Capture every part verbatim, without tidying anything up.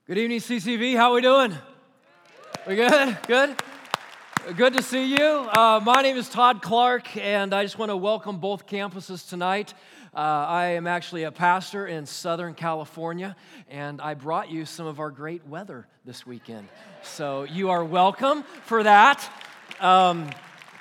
Good evening, C C V. How we doing? We good? Good? Good to see you. Uh, my name is Todd Clark, and I just want to welcome both campuses tonight. Uh, I am actually a pastor in Southern California, and I brought you some of our great weather this weekend. So you are welcome for that. Um,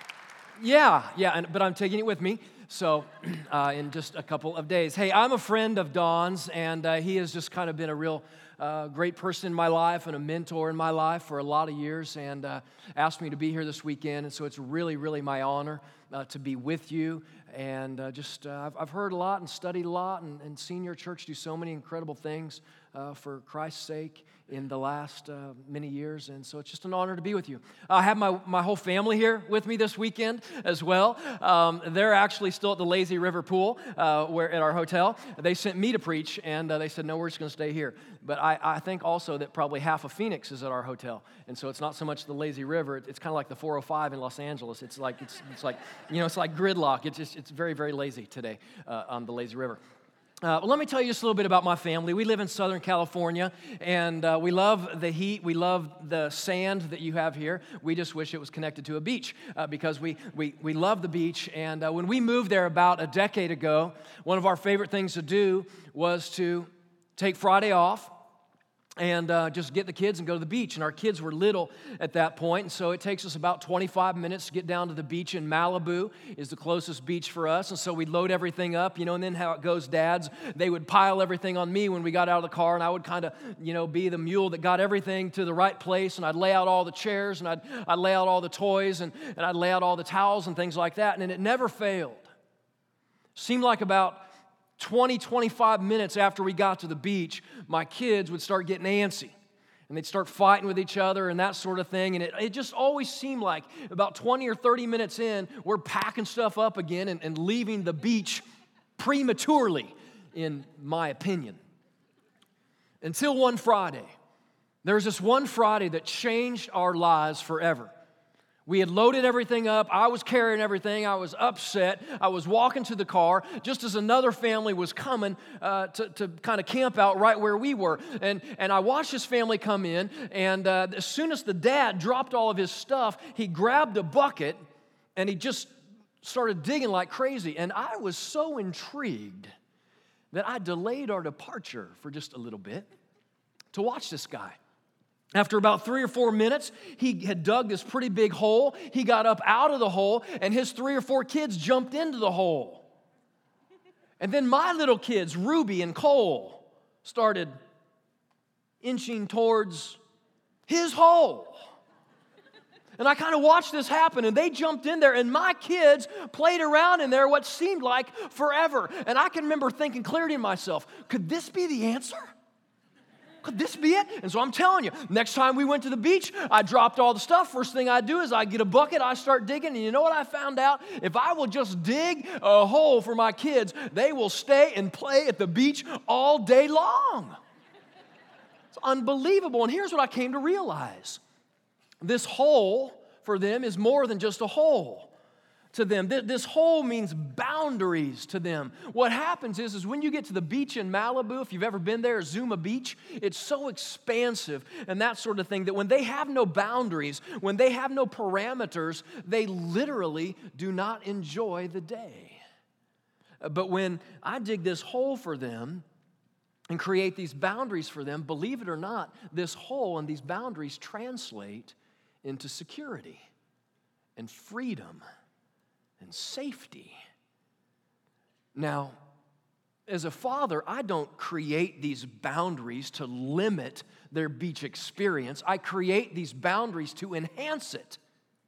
yeah, yeah, and, but I'm taking it with me. So, uh, in just a couple of days. Hey, I'm a friend of Don's, and uh, he has just kind of been a real uh, great person in my life and a mentor in my life for a lot of years, and uh, asked me to be here this weekend. And so it's really, really my honor uh, to be with you. And uh, just, uh, I've, I've heard a lot and studied a lot and, and seen your church do so many incredible things uh, for Christ's sake in the last uh, many years, and so it's just an honor to be with you. I have my, my whole family here with me this weekend as well. Um, they're actually still at the Lazy River Pool uh, where at our hotel. They sent me to preach, and uh, they said, no, we're just going to stay here. But I, I think also that probably half of Phoenix is at our hotel, and so it's not so much the Lazy River. It's kind of like the four oh five in Los Angeles. It's like, it's, it's like, you know, it's like gridlock. It's just, it's very, very lazy today uh, on the Lazy River. Uh, well, let me tell you just a little bit about my family. We live in Southern California, and uh, we love the heat. We love the sand that you have here. We just wish it was connected to a beach uh, because we, we, we love the beach. And uh, when we moved there about a decade ago, one of our favorite things to do was to take Friday off and uh, just get the kids and go to the beach. And our kids were little at that point, and so it takes us about twenty-five minutes to get down to the beach in Malibu is the closest beach for us. And so we'd load everything up, you know, and then how it goes, dads, they would pile everything on me when we got out of the car, and I would kind of, you know, be the mule that got everything to the right place, and I'd lay out all the chairs, and I'd, I'd lay out all the toys, and, and I'd lay out all the towels and things like that, and it never failed. Seemed like about twenty, twenty-five minutes after we got to the beach, my kids would start getting antsy. And they'd start fighting with each other and that sort of thing. And it, it just always seemed like about twenty or thirty minutes in, we're packing stuff up again and, and leaving the beach prematurely, in my opinion. Until one Friday. There was this one Friday that changed our lives forever. We had loaded everything up. I was carrying everything. I was upset. I was walking to the car just as another family was coming uh, to, to kind of camp out right where we were. And, and I watched this family come in, and uh, as soon as the dad dropped all of his stuff, he grabbed a bucket, and he just started digging like crazy. And I was so intrigued that I delayed our departure for just a little bit to watch this guy. After about three or four minutes, he had dug this pretty big hole. He got up out of the hole, and his three or four kids jumped into the hole. And then my little kids, Ruby and Cole, started inching towards his hole. And I kind of watched this happen, and they jumped in there, and my kids played around in there what seemed like forever. And I can remember thinking clearly to myself, could this be the answer? Could this be it? And so I'm telling you, next time we went to the beach, I dropped all the stuff. First thing I do is I get a bucket, I start digging, and you know what I found out? If I will just dig a hole for my kids, they will stay and play at the beach all day long. It's unbelievable. And here's what I came to realize. This hole for them is more than just a hole. To them. This hole means boundaries to them. What happens is, is when you get to the beach in Malibu, if you've ever been there, Zuma Beach, it's so expansive and that sort of thing that when they have no boundaries, when they have no parameters, they literally do not enjoy the day. But when I dig this hole for them and create these boundaries for them, believe it or not, this hole and these boundaries translate into security and freedom and safety. Now, as a father, I don't create these boundaries to limit their beach experience. I create these boundaries to enhance it.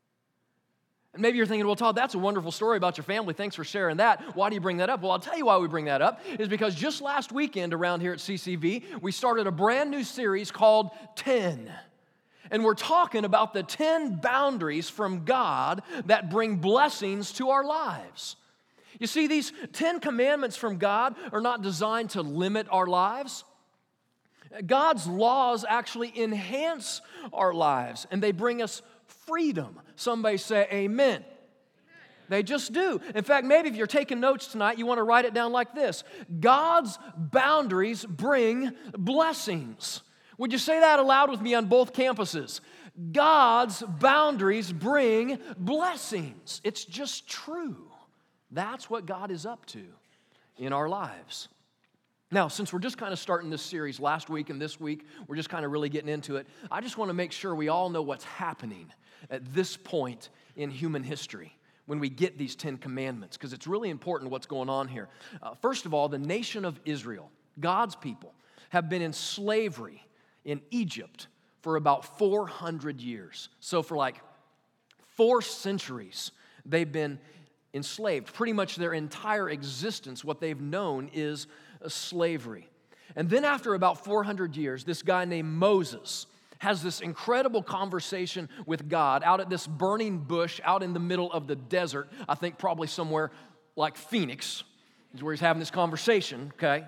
And maybe you're thinking, well, Todd, that's a wonderful story about your family. Thanks for sharing that. Why do you bring that up? Well, I'll tell you why we bring that up, is because just last weekend around here at C C V, we started a brand new series called ten. And we're talking about the ten boundaries from God that bring blessings to our lives. You see, these ten commandments from God are not designed to limit our lives. God's laws actually enhance our lives, and they bring us freedom. Somebody say amen. They just do. In fact, maybe if you're taking notes tonight, you want to write it down like this. God's boundaries bring blessings. Would you say that aloud with me on both campuses? God's boundaries bring blessings. It's just true. That's what God is up to in our lives. Now, since we're just kind of starting this series last week and this week, we're just kind of really getting into it, I just want to make sure we all know what's happening at this point in human history when we get these Ten Commandments, because it's really important what's going on here. Uh, first of all, the nation of Israel, God's people, have been in slavery in Egypt for about four hundred years. So for like four centuries, they've been enslaved. Pretty much their entire existence, what they've known is slavery. And then after about four hundred years, this guy named Moses has this incredible conversation with God out at this burning bush out in the middle of the desert. I think probably somewhere like Phoenix is where he's having this conversation, okay?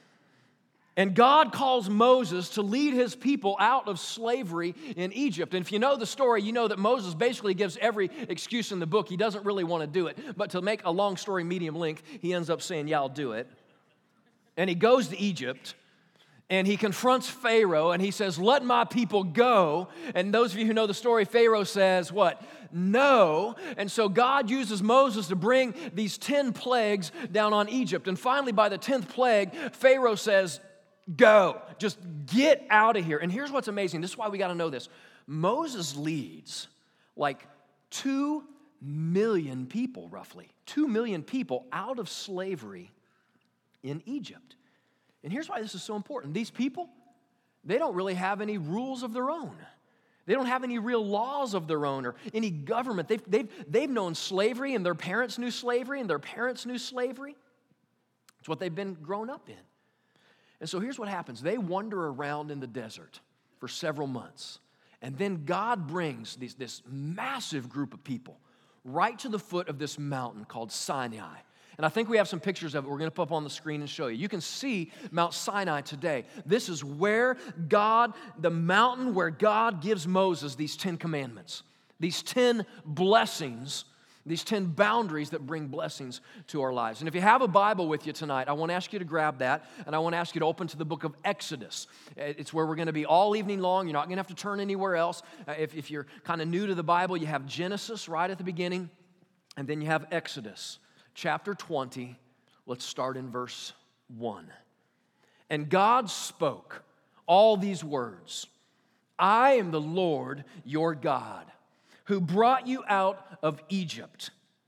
And God calls Moses to lead his people out of slavery in Egypt. And if you know the story, you know that Moses basically gives every excuse in the book. He doesn't really want to do it. But to make a long story medium length, he ends up saying, yeah, I'll do it. And he goes to Egypt, and he confronts Pharaoh, and he says, let my people go. And those of you who know the story, Pharaoh says, what? No. And so God uses Moses to bring these ten plagues down on Egypt. And finally, by the tenth plague, Pharaoh says, go. Just get out of here. And here's what's amazing. This is why we got to know this. Moses leads like two million people, roughly. Two million people out of slavery in Egypt. And here's why this is so important. These people, they don't really have any rules of their own. They don't have any real laws of their own or any government. They've, they've, they've known slavery, and their parents knew slavery, and their parents knew slavery. It's what they've been grown up in. And so here's what happens. They wander around in the desert for several months. And then God brings these, this massive group of people right to the foot of this mountain called Sinai. And I think we have some pictures of it we're going to put up on the screen and show you. You can see Mount Sinai today. This is where God, the mountain where God gives Moses these Ten Commandments, these ten blessings, these ten boundaries that bring blessings to our lives. And if you have a Bible with you tonight, I want to ask you to grab that, and I want to ask you to open to the book of Exodus. It's where we're going to be all evening long. You're not going to have to turn anywhere else. If, if you're kind of new to the Bible, you have Genesis right at the beginning, and then you have Exodus. Chapter twenty, let's start in verse one. And God spoke all these words, I am the Lord your God, who brought you out of Egypt,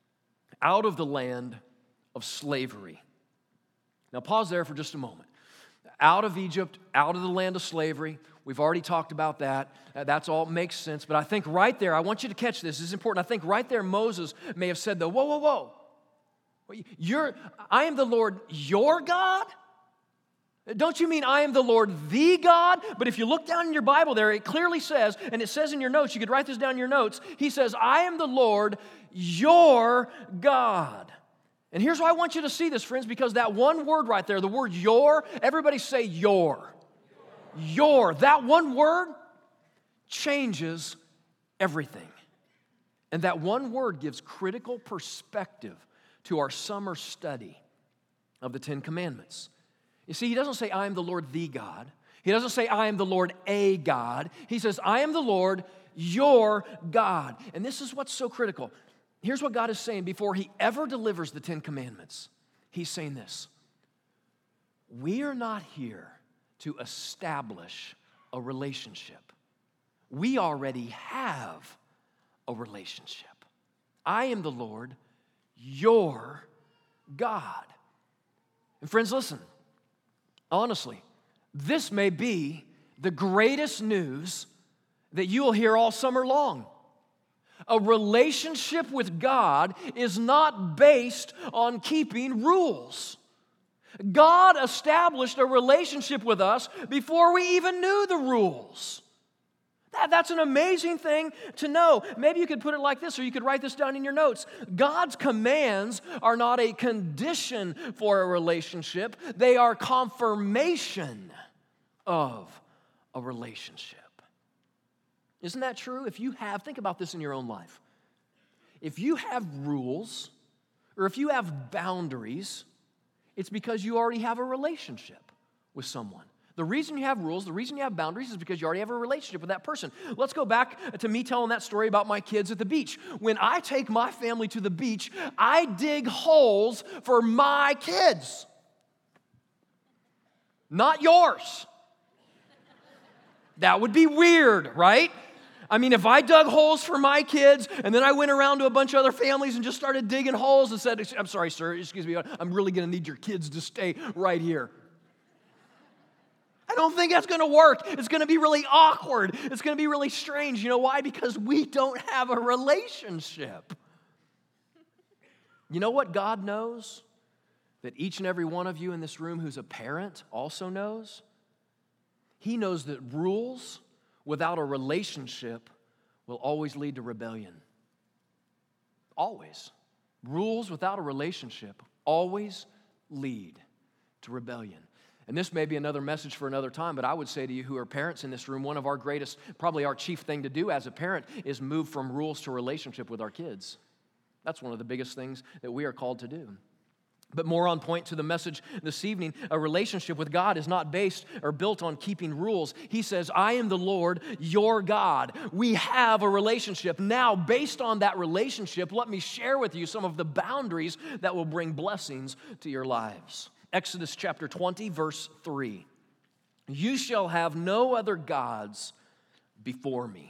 out of the land of slavery. Now pause there for just a moment. Out of Egypt, out of the land of slavery. We've already talked about that. Uh, that's all makes sense. But I think right there, I want you to catch this. This is important. I think right there Moses may have said, though, whoa, whoa, whoa. You're, I am the Lord your God? Don't you mean I am the Lord the God? But if you look down in your Bible there, it clearly says, and it says in your notes, you could write this down in your notes, he says, I am the Lord your God. And here's why I want you to see this, friends, because that one word right there, the word your, everybody say your. Your. That one word changes everything. And that one word gives critical perspective to our summer study of the Ten Commandments. You see, he doesn't say, I am the Lord the God. He doesn't say, I am the Lord a God. He says, I am the Lord your God. And this is what's so critical. Here's what God is saying before he ever delivers the Ten Commandments. He's saying this. We are not here to establish a relationship. We already have a relationship. I am the Lord your God. And friends, listen. Honestly, this may be the greatest news that you will hear all summer long. A relationship with God is not based on keeping rules. God established a relationship with us before we even knew the rules. That, that's an amazing thing to know. Maybe you could put it like this, or you could write this down in your notes. God's commands are not a condition for a relationship. They are confirmation of a relationship. Isn't that true? If you have, think about this in your own life. If you have rules, or if you have boundaries, it's because you already have a relationship with someone. The reason you have rules, the reason you have boundaries is because you already have a relationship with that person. Let's go back to me telling that story about my kids at the beach. When I take my family to the beach, I dig holes for my kids, not yours. That would be weird, right? I mean, if I dug holes for my kids and then I went around to a bunch of other families and just started digging holes and said, I'm sorry, sir, excuse me, I'm really going to need your kids to stay right here. I don't think that's going to work. It's going to be really awkward. It's going to be really strange. You know why? Because we don't have a relationship. You know what God knows? That each and every one of you in this room who's a parent also knows? He knows that rules without a relationship will always lead to rebellion. Always. Rules without a relationship always lead to rebellion. And this may be another message for another time, but I would say to you who are parents in this room, one of our greatest, probably our chief thing to do as a parent is move from rules to relationship with our kids. That's one of the biggest things that we are called to do. But more on point to the message this evening, a relationship with God is not based or built on keeping rules. He says, I am the Lord, your God. We have a relationship. Now, based on that relationship, let me share with you some of the boundaries that will bring blessings to your lives. Exodus chapter twenty, verse three. You shall have no other gods before me.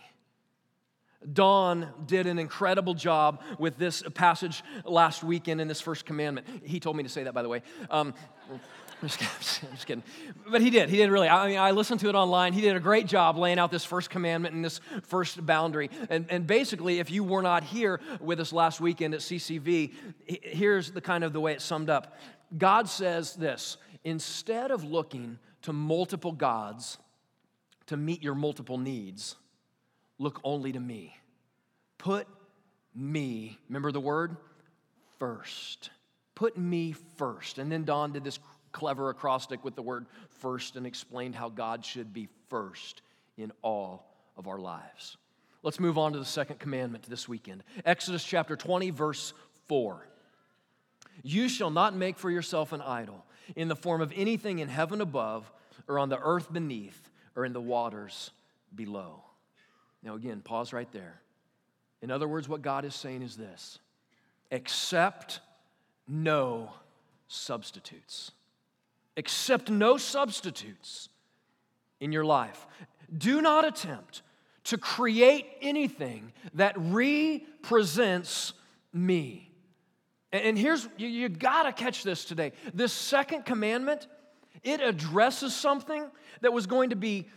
Don did an incredible job with this passage last weekend in this first commandment. He told me to say that, by the way. Um, I'm just, kidding, I'm just kidding. But he did. He did really. I mean, I listened to it online. He did a great job laying out this first commandment and this first boundary. And, and basically, if you were not here with us last weekend at C C V, here's the kind of the way it's summed up. God says this: instead of looking to multiple gods to meet your multiple needs, look only to me. Put me, remember the word? First. Put me first. And then Don did this clever acrostic with the word first and explained how God should be first in all of our lives. Let's move on to the second commandment this weekend. Exodus chapter twenty, verse four. You shall not make for yourself an idol in the form of anything in heaven above or on the earth beneath or in the waters below. Now again, pause right there. In other words, what God is saying is this: accept no substitutes. Accept no substitutes in your life. Do not attempt to create anything that represents me. And here's, you, you gotta catch this today. This second commandment, it addresses something that was going to be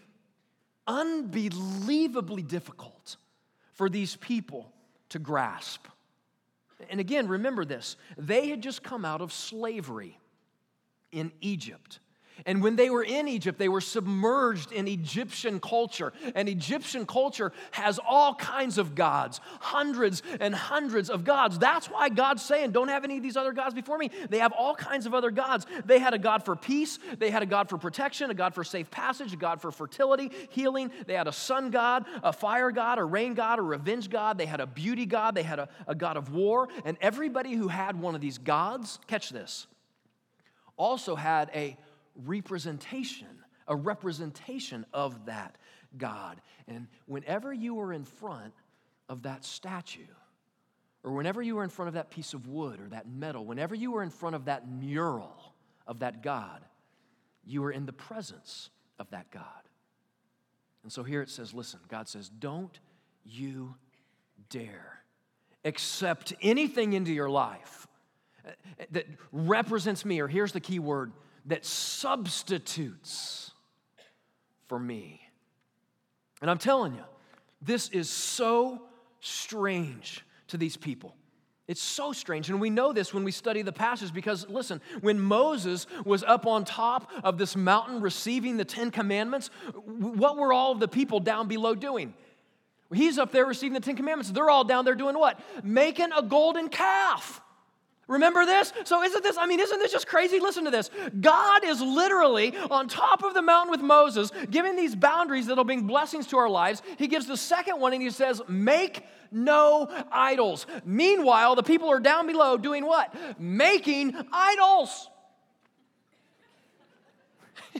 unbelievably difficult for these people to grasp. And again, remember this. They had just come out of slavery in Egypt. And when they were in Egypt, they were submerged in Egyptian culture. And Egyptian culture has all kinds of gods, hundreds and hundreds of gods. That's why God's saying, don't have any of these other gods before me. They have all kinds of other gods. They had a God for peace. They had a God for protection, a God for safe passage, a God for fertility, healing. They had a sun god, a fire god, a rain god, a revenge god. They had a beauty god. They had a, a God of war. And everybody who had one of these gods, catch this, also had a representation, a representation of that God. And whenever you were in front of that statue, or whenever you were in front of that piece of wood or that metal, whenever you were in front of that mural of that God, you were in the presence of that God. And so here it says, listen, God says, don't you dare accept anything into your life that represents me, or here's the key word, that substitutes for me. And I'm telling you, this is so strange to these people. It's so strange. And we know this when we study the passage because, listen, when Moses was up on top of this mountain receiving the Ten Commandments, what were all of the people down below doing? He's up there receiving the Ten Commandments. They're all down there doing what? Making a golden calf. Remember this? So isn't this, I mean, isn't this just crazy? Listen to this. God is literally on top of the mountain with Moses, giving these boundaries that'll bring blessings to our lives. He gives the second one and he says, make no idols. Meanwhile, the people are down below doing what? Making idols.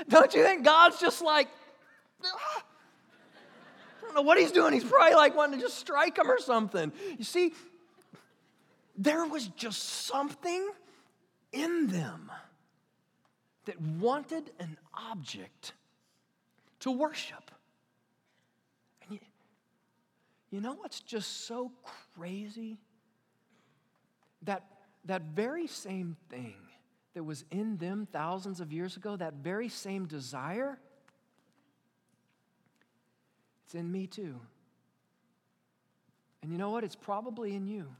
Don't you think God's just like, ah, I don't know what he's doing. He's probably like wanting to just strike him or something. You see, there was just something in them that wanted an object to worship. And you, you know what's just so crazy? That, that very same thing that was in them thousands of years ago, that very same desire, it's in me too. And you know what? It's probably in you.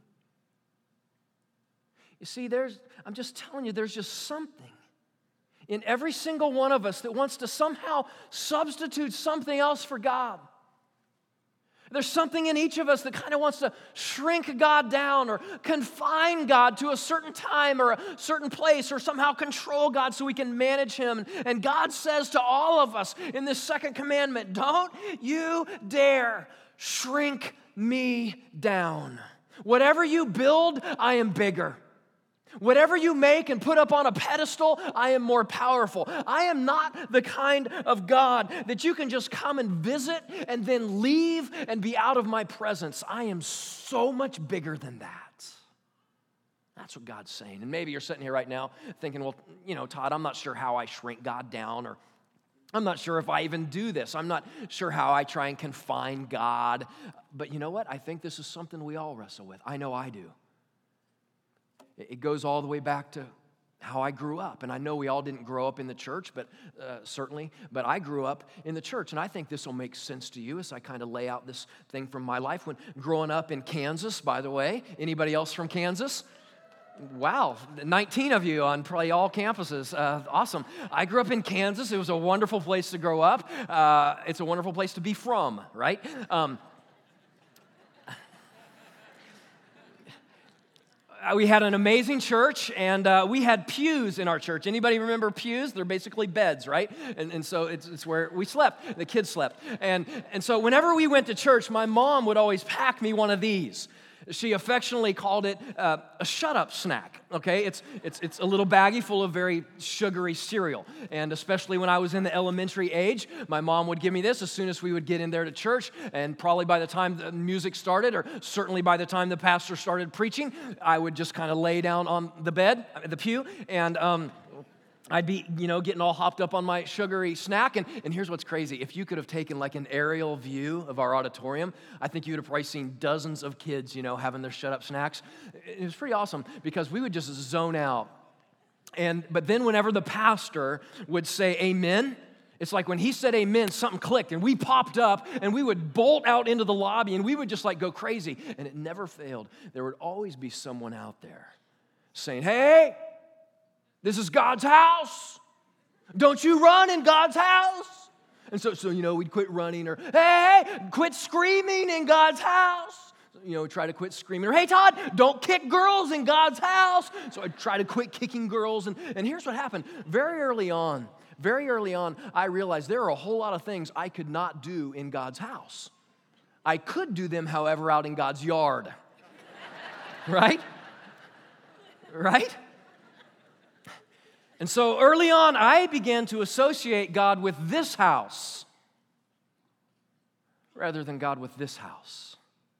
You see, there's, I'm just telling you, there's just something in every single one of us that wants to somehow substitute something else for God. There's something in each of us that kind of wants to shrink God down or confine God to a certain time or a certain place or somehow control God so we can manage Him. And God says to all of us in this second commandment, don't you dare shrink me down. Whatever you build, I am bigger. Whatever you make and put up on a pedestal, I am more powerful. I am not the kind of God that you can just come and visit and then leave and be out of my presence. I am so much bigger than that. That's what God's saying. And maybe you're sitting here right now thinking, well, you know, Todd, I'm not sure how I shrink God down, or I'm not sure if I even do this. I'm not sure how I try and confine God. But you know what? I think this is something we all wrestle with. I know I do. It goes all the way back to how I grew up. And I know we all didn't grow up in the church, but uh, certainly, but I grew up in the church. And I think this will make sense to you as I kind of lay out this thing from my life. When growing up in Kansas, by the way, anybody else from Kansas? Wow, nineteen of you on probably all campuses. Uh, awesome. I grew up in Kansas. It was a wonderful place to grow up. Uh, it's a wonderful place to be from, right? Um, We had an amazing church, and uh, we had pews in our church. Anybody remember pews? They're basically beds, right? And, and so it's, it's where we slept. The kids slept. And, and so whenever we went to church, my mom would always pack me one of these. She affectionately called it uh, a shut-up snack, okay? It's, it's, it's a little baggie full of very sugary cereal. And especially when I was in the elementary age, my mom would give me this as soon as we would get in there to church. And probably by the time the music started, or certainly by the time the pastor started preaching, I would just kind of lay down on the bed, the pew, and um, I'd be, you know, getting all hopped up on my sugary snack. And, and here's what's crazy. If you could have taken like an aerial view of our auditorium, I think you would have probably seen dozens of kids, you know, having their shut-up snacks. It was pretty awesome because we would just zone out. And but then whenever the pastor would say amen, it's like when he said amen, something clicked, and we popped up, and we would bolt out into the lobby, and we would just like go crazy. And it never failed. There would always be someone out there saying, hey, this is God's house. Don't you run in God's house. And so, so you know, we'd quit running, or, hey, quit screaming in God's house. So, you know, try to quit screaming. Or, hey, Todd, don't kick girls in God's house. So I'd try to quit kicking girls. And, and here's what happened. Very early on, very early on, I realized there are a whole lot of things I could not do in God's house. I could do them, however, out in God's yard. Right? Right? And so early on, I began to associate God with this house rather than God with this house.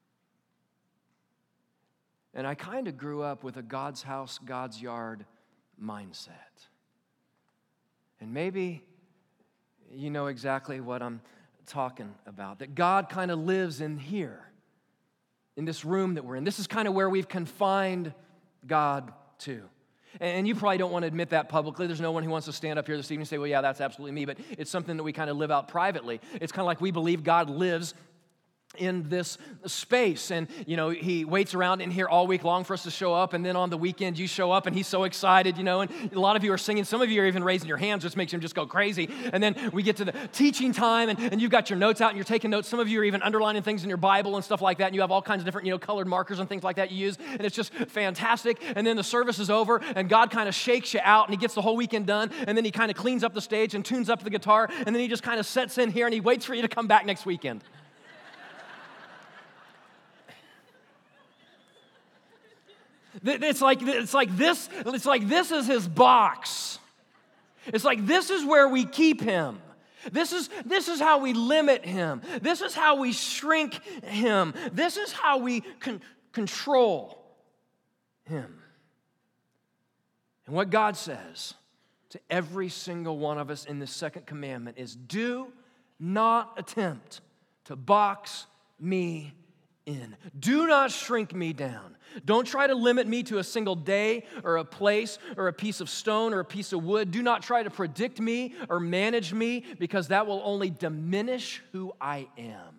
And I kind of grew up with a God's house, God's yard mindset. And maybe you know exactly what I'm talking about, that God kind of lives in here, in this room that we're in. This is kind of where we've confined God to. And you probably don't want to admit that publicly. There's no one who wants to stand up here this evening and say, well, yeah, that's absolutely me. But it's something that we kind of live out privately. It's kind of like we believe God lives in this space. And, you know, he waits around in here all week long for us to show up. And then on the weekend, you show up and he's so excited, you know. And a lot of you are singing. Some of you are even raising your hands, which makes him just go crazy. And then we get to the teaching time and, and you've got your notes out and you're taking notes. Some of you are even underlining things in your Bible and stuff like that. And you have all kinds of different, you know, colored markers and things like that you use. And it's just fantastic. And then the service is over and God kind of shakes you out and he gets the whole weekend done. And then he kind of cleans up the stage and tunes up the guitar. And then he just kind of sets in here and he waits for you to come back next weekend. It's like, it's like this, it's like this is his box. It's like this is where we keep him. This is, this is how we limit him. This is how we shrink him. This is how we con- control him. And what God says to every single one of us in this second commandment is, do not attempt to box me in. Do not shrink me down. Don't try to limit me to a single day or a place or a piece of stone or a piece of wood. Do not try to predict me or manage me, because that will only diminish who I am.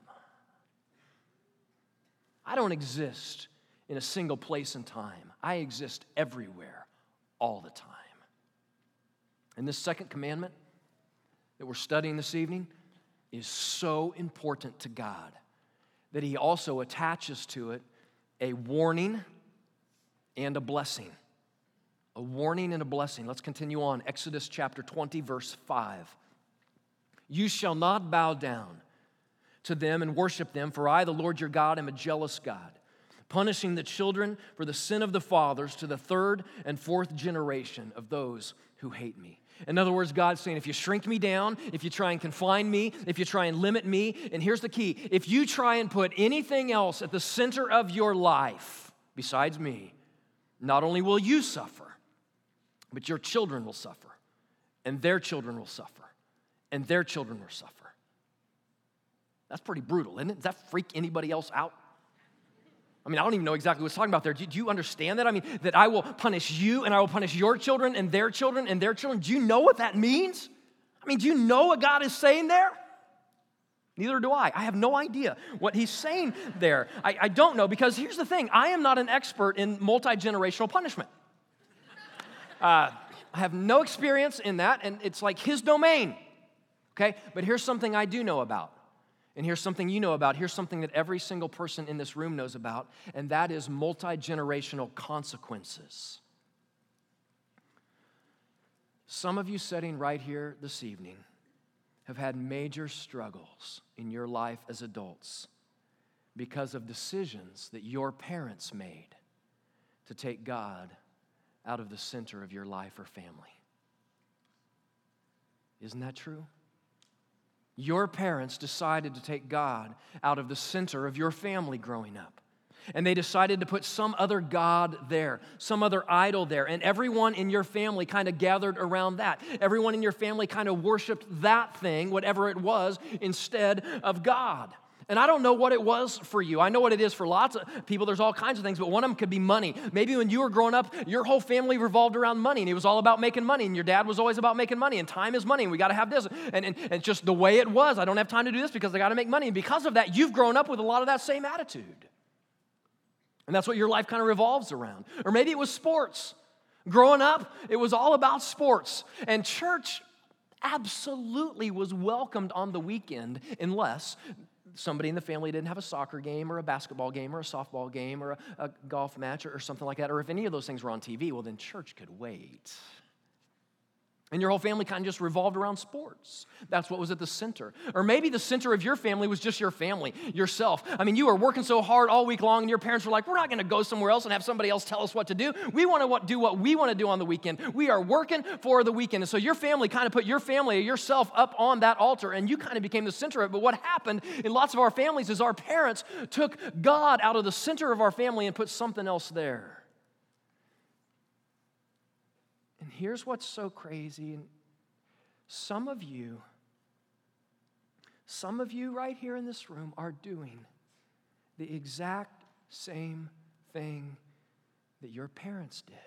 I don't exist in a single place and time. I exist everywhere, all the time. And this second commandment that we're studying this evening is so important to God that he also attaches to it a warning and a blessing. A warning and a blessing. Let's continue on. Exodus chapter twenty, verse five. You shall not bow down to them and worship them, for I, the Lord your God, am a jealous God, punishing the children for the sin of the fathers to the third and fourth generation of those who hate me. In other words, God's saying, if you shrink me down, if you try and confine me, if you try and limit me, and here's the key, if you try and put anything else at the center of your life besides me, not only will you suffer, but your children will suffer, and their children will suffer, and their children will suffer. That's pretty brutal, isn't it? Does that freak anybody else out? I mean, I don't even know exactly what it's talking about there. Do, do you understand that? I mean, that I will punish you and I will punish your children and their children and their children. Do you know what that means? I mean, do you know what God is saying there? Neither do I. I have no idea what he's saying there. I, I don't know, because here's the thing. I am not an expert in multi-generational punishment. Uh, I have no experience in that, and it's like his domain. Okay? But here's something I do know about. And here's something you know about. Here's something that every single person in this room knows about, and that is multi-generational consequences. Some of you sitting right here this evening have had major struggles in your life as adults because of decisions that your parents made to take God out of the center of your life or family. Isn't that true? Your parents decided to take God out of the center of your family growing up. And they decided to put some other god there, some other idol there. And everyone in your family kind of gathered around that. Everyone in your family kind of worshiped that thing, whatever it was, instead of God. And I don't know what it was for you. I know what it is for lots of people. There's all kinds of things, but one of them could be money. Maybe when you were growing up, your whole family revolved around money, and it was all about making money, and your dad was always about making money, and time is money, and we got to have this. And, and, and just the way it was, I don't have time to do this because I got to make money. And because of that, you've grown up with a lot of that same attitude. And that's what your life kind of revolves around. Or maybe it was sports. Growing up, it was all about sports. And church absolutely was welcomed on the weekend unless somebody in the family didn't have a soccer game or a basketball game or a softball game or a, a golf match or, or something like that. Or if any of those things were on T V, well, then church could wait. And your whole family kind of just revolved around sports. That's what was at the center. Or maybe the center of your family was just your family, yourself. I mean, you were working so hard all week long, and your parents were like, we're not going to go somewhere else and have somebody else tell us what to do. We want to do what we want to do on the weekend. We are working for the weekend. And so your family kind of put your family or yourself up on that altar, and you kind of became the center of it. But what happened in lots of our families is our parents took God out of the center of our family and put something else there. And here's what's so crazy. Some of you, some of you right here in this room are doing the exact same thing that your parents did.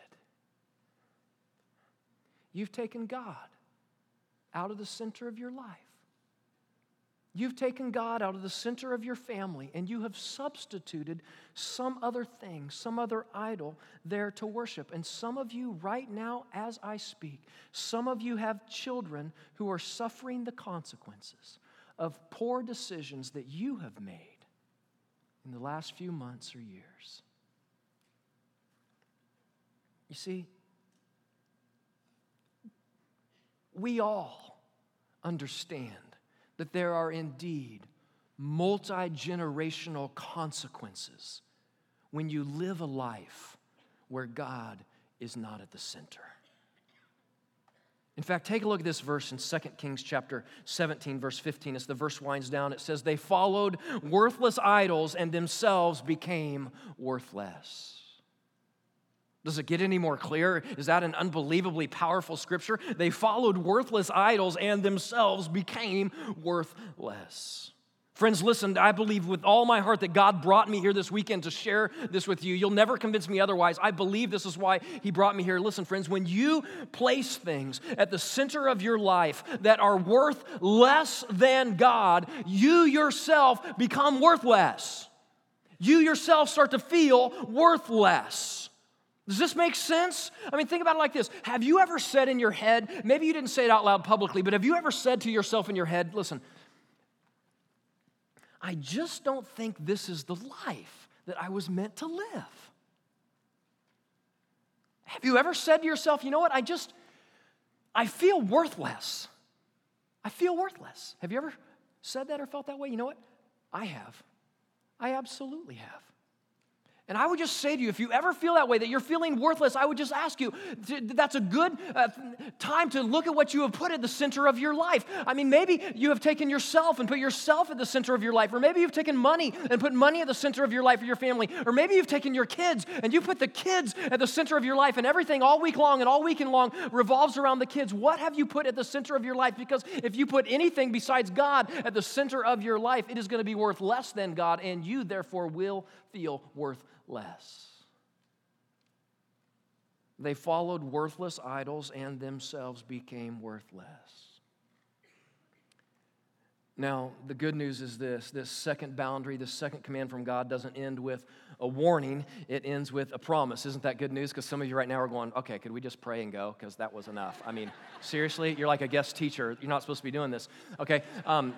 You've taken God out of the center of your life. You've taken God out of the center of your family, and you have substituted some other thing, some other idol there to worship. And some of you right now, as I speak, some of you have children who are suffering the consequences of poor decisions that you have made in the last few months or years. You see, we all understand that there are indeed multi-generational consequences when you live a life where God is not at the center. In fact, take a look at this verse in Second Kings chapter seventeen, verse fifteen. As the verse winds down, it says, they followed worthless idols and themselves became worthless. Does it get any more clear? Is that an unbelievably powerful scripture? They followed worthless idols and themselves became worthless. Friends, listen, I believe with all my heart that God brought me here this weekend to share this with you. You'll never convince me otherwise. I believe this is why He brought me here. Listen, friends, when you place things at the center of your life that are worth less than God, you yourself become worthless. You yourself start to feel worthless. Does this make sense? I mean, think about it like this. Have you ever said in your head, maybe you didn't say it out loud publicly, but have you ever said to yourself in your head, listen, I just don't think this is the life that I was meant to live? Have you ever said to yourself, you know what, I just, I feel worthless. I feel worthless. Have you ever said that or felt that way? You know what? I have. I absolutely have. And I would just say to you, if you ever feel that way, that you're feeling worthless, I would just ask you, that's a good uh, time to look at what you have put at the center of your life. I mean, maybe you have taken yourself and put yourself at the center of your life, or maybe you've taken money and put money at the center of your life or your family, or maybe you've taken your kids and you put the kids at the center of your life, and everything all week long and all weekend long revolves around the kids. What have you put at the center of your life? Because if you put anything besides God at the center of your life, it is going to be worth less than God, and you therefore will feel worth less. They followed worthless idols and themselves became worthless. Now, the good news is this, this second boundary, this second command from God doesn't end with a warning, it ends with a promise. Isn't that good news? Because some of you right now are going, okay, could we just pray and go? Because that was enough. I mean, seriously, you're like a guest teacher. You're not supposed to be doing this. Okay, um,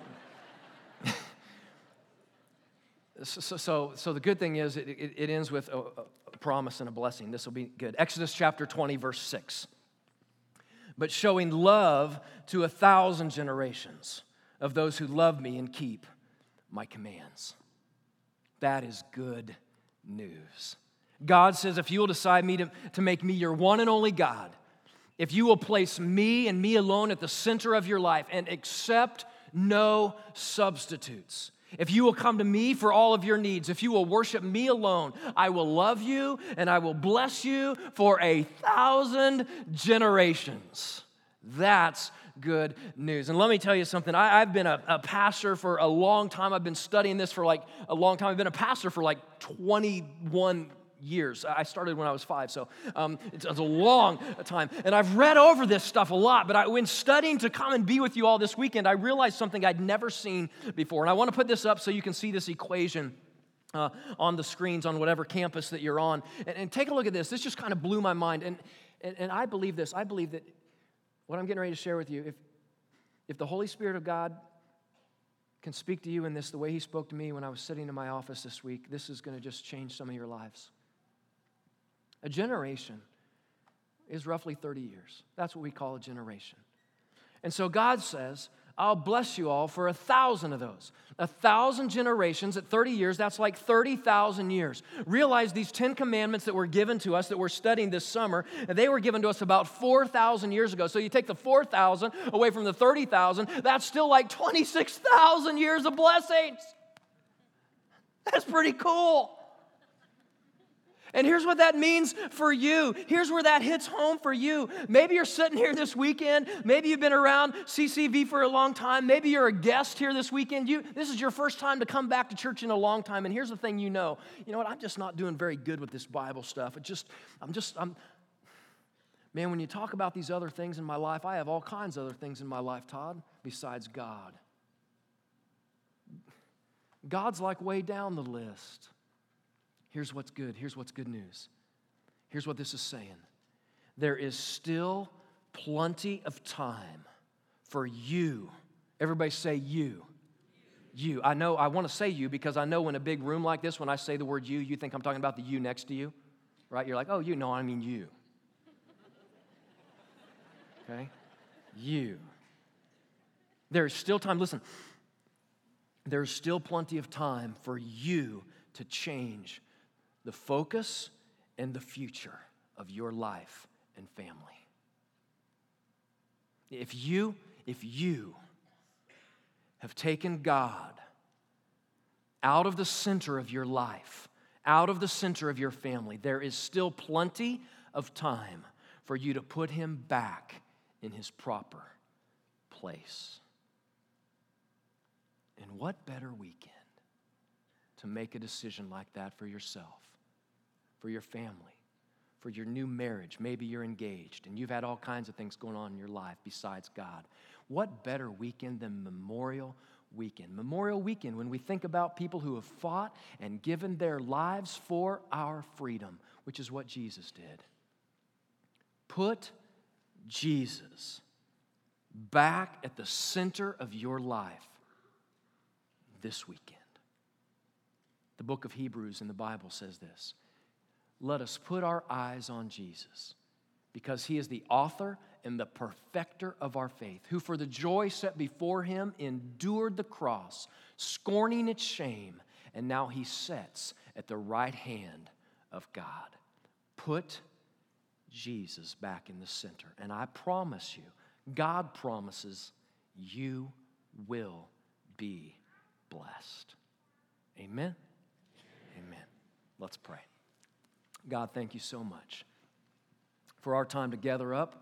So, so, so the good thing is it, it, it ends with a, a promise and a blessing. This will be good. Exodus chapter twenty, verse six. But showing love to a thousand generations of those who love me and keep my commands. That is good news. God says, if you will decide me to, to make me your one and only God, if you will place me and me alone at the center of your life and accept no substitutes, if you will come to me for all of your needs, if you will worship me alone, I will love you and I will bless you for a thousand generations. That's good news. And let me tell you something. I, I've been a, a pastor for a long time. I've been studying this for like a long time. I've been a pastor for like twenty-one years. I started when I was five, so um, it's, it's a long time. And I've read over this stuff a lot, but I, when studying to come and be with you all this weekend, I realized something I'd never seen before. And I want to put this up so you can see this equation uh, on the screens on whatever campus that you're on. And, and take a look at this. This just kind of blew my mind. And, and, and I believe this. I believe that what I'm getting ready to share with you, if, if the Holy Spirit of God can speak to you in this the way He spoke to me when I was sitting in my office this week, this is going to just change some of your lives. A generation is roughly thirty years. That's what we call a generation. And so God says, I'll bless you all for a thousand of those. A thousand generations at thirty years, that's like thirty thousand years. Realize these Ten Commandments that were given to us, that we're studying this summer, they were given to us about four thousand years ago. So you take the four thousand away from the thirty thousand, that's still like twenty-six thousand years of blessings. That's pretty cool. And here's what that means for you. Here's where that hits home for you. Maybe you're sitting here this weekend. Maybe you've been around C C V for a long time. Maybe you're a guest here this weekend. You, this is your first time to come back to church in a long time. And here's the thing you know. You know what? I'm just not doing very good with this Bible stuff. It just, I'm just, I'm, man, when you talk about these other things in my life, I have all kinds of other things in my life, Todd, besides God. God's like way down the list. Here's what's good. Here's what's good news. Here's what this is saying. There is still plenty of time for you. Everybody say you. You. I know, I want to say you because I know in a big room like this, when I say the word you, you think I'm talking about the you next to you, right? You're like, oh, you. No, I mean you. Okay? You. There's still time. Listen, there's still plenty of time for you to change the focus and the future of your life and family. If you, if you have taken God out of the center of your life, out of the center of your family, there is still plenty of time for you to put him back in his proper place. And what better weekend to make a decision like that for yourself, for your family, for your new marriage. Maybe you're engaged and you've had all kinds of things going on in your life besides God. What better weekend than Memorial Weekend? Memorial Weekend, when we think about people who have fought and given their lives for our freedom, which is what Jesus did. Put Jesus back at the center of your life this weekend. The book of Hebrews in the Bible says this: let us put our eyes on Jesus, because he is the author and the perfecter of our faith, who for the joy set before him endured the cross, scorning its shame, and now he sits at the right hand of God. Put Jesus back in the center, and I promise you, God promises you will be blessed. Amen? Amen. Let's pray. God, thank you so much for our time to gather up,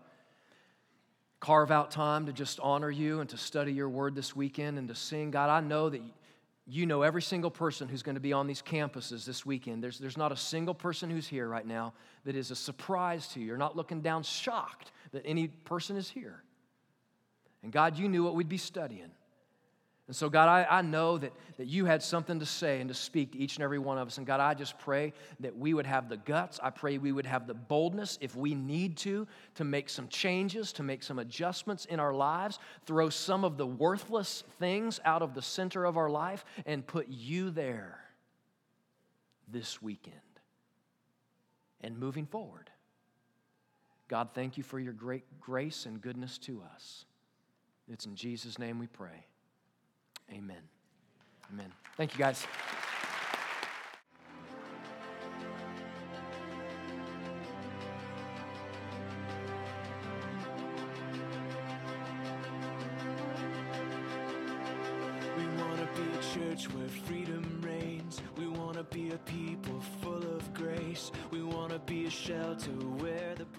carve out time to just honor you and to study your word this weekend and to sing. God, I know that you know every single person who's going to be on these campuses this weekend. There's, there's not a single person who's here right now that is a surprise to you. You're not looking down shocked that any person is here. And God, you knew what we'd be studying. And so, God, I, I know that, that you had something to say and to speak to each and every one of us. And God, I just pray that we would have the guts. I pray we would have the boldness, if we need to, to make some changes, to make some adjustments in our lives, throw some of the worthless things out of the center of our life and put you there this weekend and moving forward. God, thank you for your great grace and goodness to us. It's in Jesus' name we pray. Amen. Amen. Thank you, guys. We want to be a church where freedom reigns. We want to be a people full of grace. We want to be a shelter where the